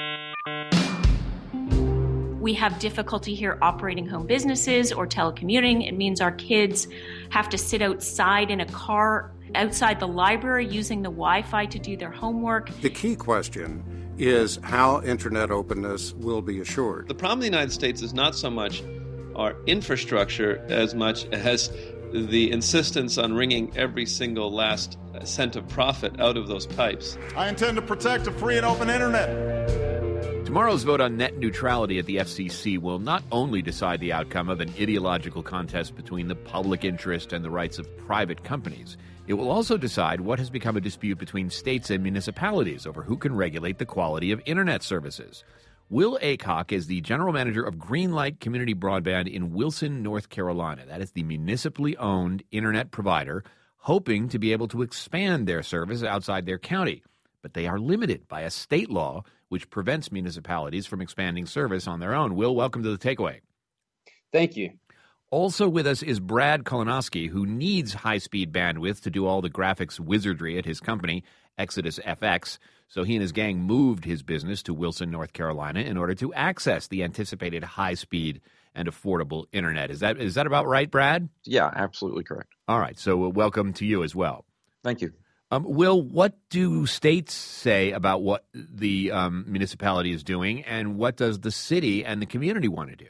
We have difficulty here operating home businesses or telecommuting. It means our kids have to sit outside in a car outside the library using the Wi-Fi to do their homework. The key question is how internet openness will be assured. The problem in the United States is not so much our infrastructure as much as the insistence on wringing every single last cent of profit out of those pipes. I intend to protect a free and open internet. Tomorrow's vote on net neutrality at the FCC will not only decide the outcome of an ideological contest between the public interest and the rights of private companies. It will also decide what has become a dispute between states and municipalities over who can regulate the quality of internet services. Will Aycock is the general manager of Greenlight Community Broadband in Wilson, North Carolina. That is the municipally owned internet provider, hoping to be able to expand their service outside their county. But they are limited by a state law which prevents municipalities from expanding service on their own. Will, welcome to The Takeaway. Thank you. Also with us is Brad Kolonowski, who needs high-speed bandwidth to do all the graphics wizardry at his company, Exodus FX. So he and his gang moved his business to Wilson, North Carolina, in order to access the anticipated high-speed and affordable internet. Is that about right, Brad? Yeah, absolutely correct. All right, so welcome to you as well. Thank you. Will, what do states say about what the municipality is doing, and what does the city and the community want to do?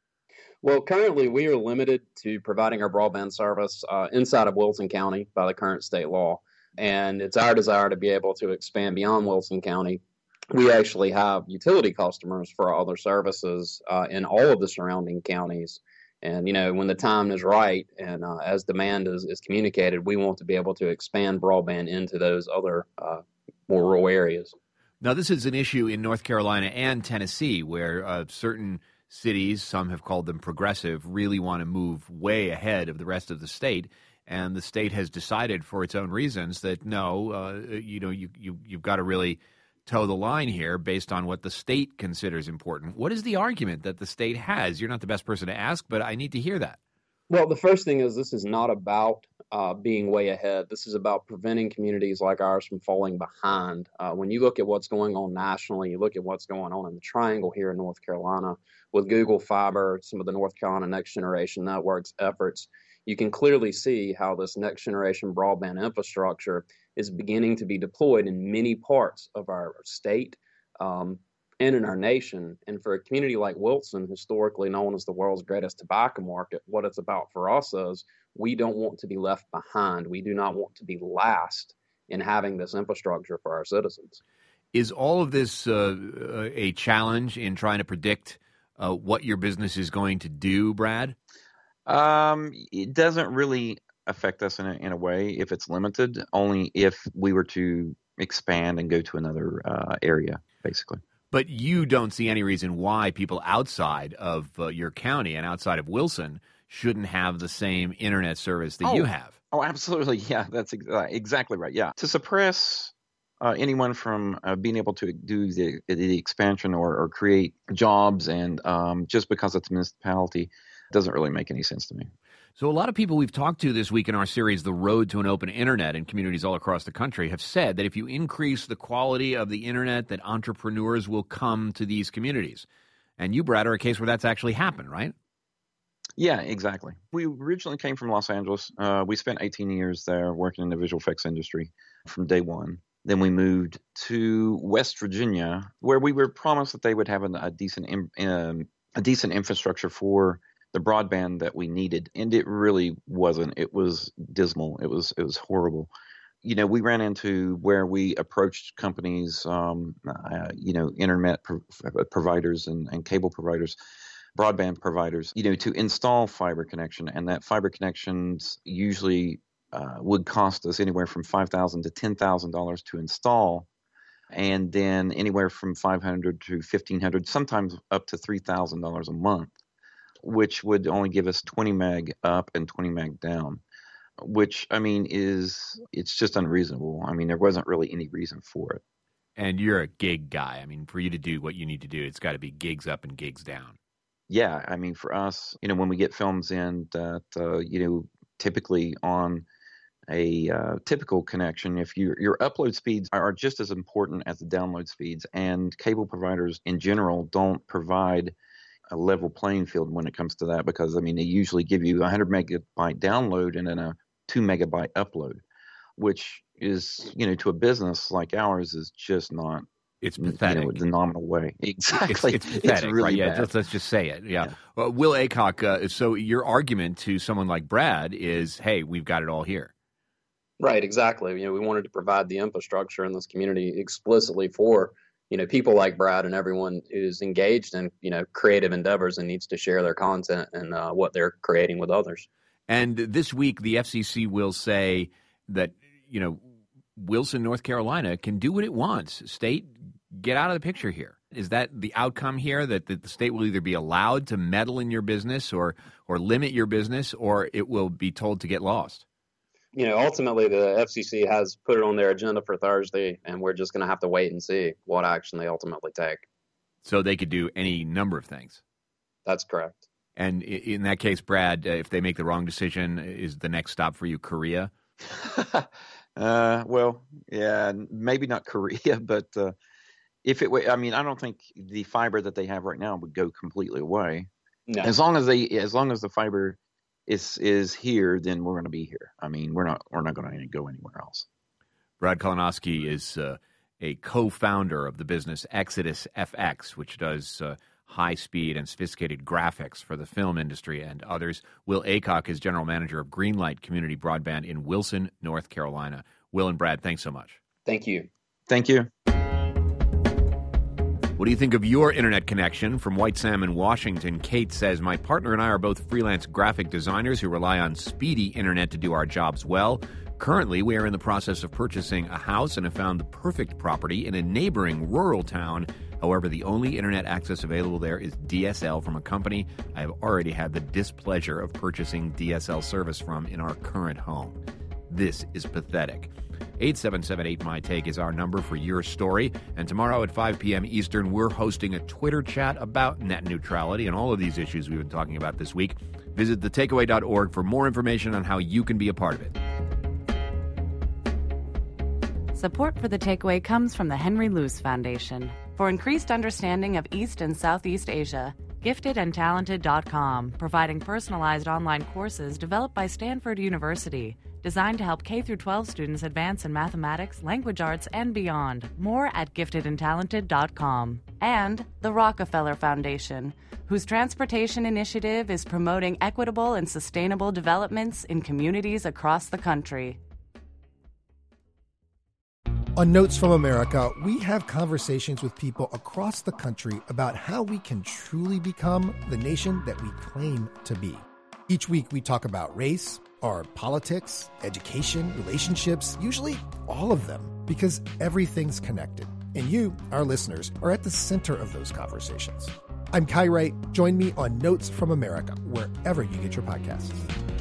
Well, currently we are limited to providing our broadband service inside of Wilson County by the current state law, and it's our desire to be able to expand beyond Wilson County. We actually have utility customers for our other services in all of the surrounding counties. And, when the time is right and as demand is communicated, we want to be able to expand broadband into those other more rural areas. Now, this is an issue in North Carolina and Tennessee where certain cities, some have called them progressive, really want to move way ahead of the rest of the state. And the state has decided for its own reasons that, no, you've got to really toe the line here based on what the state considers important. What is the argument that the state has? You're not the best person to ask, but I need to hear that. Well, the first thing is this is not about being way ahead. This is about preventing communities like ours from falling behind. When you look at what's going on nationally, you look at what's going on in the Triangle here in North Carolina with Google Fiber, some of the North Carolina Next Generation Network's efforts, you can clearly see how this next generation broadband infrastructure is beginning to be deployed in many parts of our state and in our nation. And for a community like Wilson, historically known as the world's greatest tobacco market, what it's about for us is we don't want to be left behind. We do not want to be last in having this infrastructure for our citizens. Is all of this a challenge in trying to predict what your business is going to do, Brad? It doesn't really affect us in a way if it's limited, only if we were to expand and go to another area, basically. But you don't see any reason why people outside of your county and outside of Wilson shouldn't have the same internet service that you have. Oh, absolutely. Yeah, that's exactly right. Yeah. To suppress anyone from being able to do the expansion or create jobs and just because it's a municipality doesn't really make any sense to me. So a lot of people we've talked to this week in our series, The Road to an Open Internet, in communities all across the country have said that if you increase the quality of the internet, that entrepreneurs will come to these communities. And you, Brad, are a case where that's actually happened, right? Yeah, exactly. We originally came from Los Angeles. We spent 18 years there working in the visual effects industry from day one. Then we moved to West Virginia, where we were promised that they would have a decent infrastructure for the broadband that we needed, and it really wasn't. It was dismal. It was horrible. We ran into where we approached companies, internet providers and cable providers, broadband providers, to install fiber connection, and that fiber connections usually would cost us anywhere from $5,000 to $10,000 to install, and then anywhere from $500 to $1,500, sometimes up to $3,000 a month, which would only give us 20 meg up and 20 meg down, which, it's just unreasonable. There wasn't really any reason for it. And you're a gig guy. For you to do what you need to do, it's got to be gigs up and gigs down. Yeah, for us, when we get films in that, typically on a typical connection, if your upload speeds are just as important as the download speeds, and cable providers in general don't provide a level playing field when it comes to that, because they usually give you a 100 megabyte download and then a 2 megabyte upload, which is, to a business like ours is just not. It's pathetic. The nominal way. Exactly. It's pathetic, really right? Yeah, bad. let's just say it. Yeah. Well, Will Aycock, so your argument to someone like Brad is, hey, we've got it all here. Right, exactly. We wanted to provide the infrastructure in this community explicitly for, people like Brad and everyone who's engaged in, creative endeavors and needs to share their content and what they're creating with others. And this week, the FCC will say that, Wilson, North Carolina can do what it wants. State, get out of the picture here. Is that the outcome here, that the state will either be allowed to meddle in your business or limit your business, or it will be told to get lost? Ultimately, the FCC has put it on their agenda for Thursday, and we're just going to have to wait and see what action they ultimately take. So they could do any number of things. That's correct. And in that case, Brad, if they make the wrong decision, is the next stop for you Korea? Well, yeah, maybe not Korea, but if it were, I don't think the fiber that they have right now would go completely away. No. As long as the fiber is here, then we're going to be here. We're not going to go anywhere else. Brad Kalanoski is a co-founder of the business Exodus FX, which does high-speed and sophisticated graphics for the film industry and others. Will Aycock is general manager of Greenlight Community Broadband in Wilson, North Carolina. Will and Brad, thanks so much. Thank you. Thank you. What do you think of your internet connection? From White Salmon, Washington, Kate says, my partner and I are both freelance graphic designers who rely on speedy internet to do our jobs well. Currently, we are in the process of purchasing a house and have found the perfect property in a neighboring rural town. However, the only internet access available there is DSL from a company I have already had the displeasure of purchasing DSL service from in our current home. This is pathetic. 877-8MY-TAKE is our number for your story. And tomorrow at 5 p.m. Eastern, we're hosting a Twitter chat about net neutrality and all of these issues we've been talking about this week. Visit thetakeaway.org for more information on how you can be a part of it. Support for The Takeaway comes from the Henry Luce Foundation. For increased understanding of East and Southeast Asia, giftedandtalented.com, providing personalized online courses developed by Stanford University, designed to help K-12 students advance in mathematics, language arts, and beyond. More at giftedandtalented.com. And the Rockefeller Foundation, whose transportation initiative is promoting equitable and sustainable developments in communities across the country. On Notes from America, we have conversations with people across the country about how we can truly become the nation that we claim to be. Each week, we talk about race, our politics, education, relationships, usually all of them, because everything's connected. And you, our listeners, are at the center of those conversations. I'm Kai Wright. Join me on Notes from America, wherever you get your podcasts.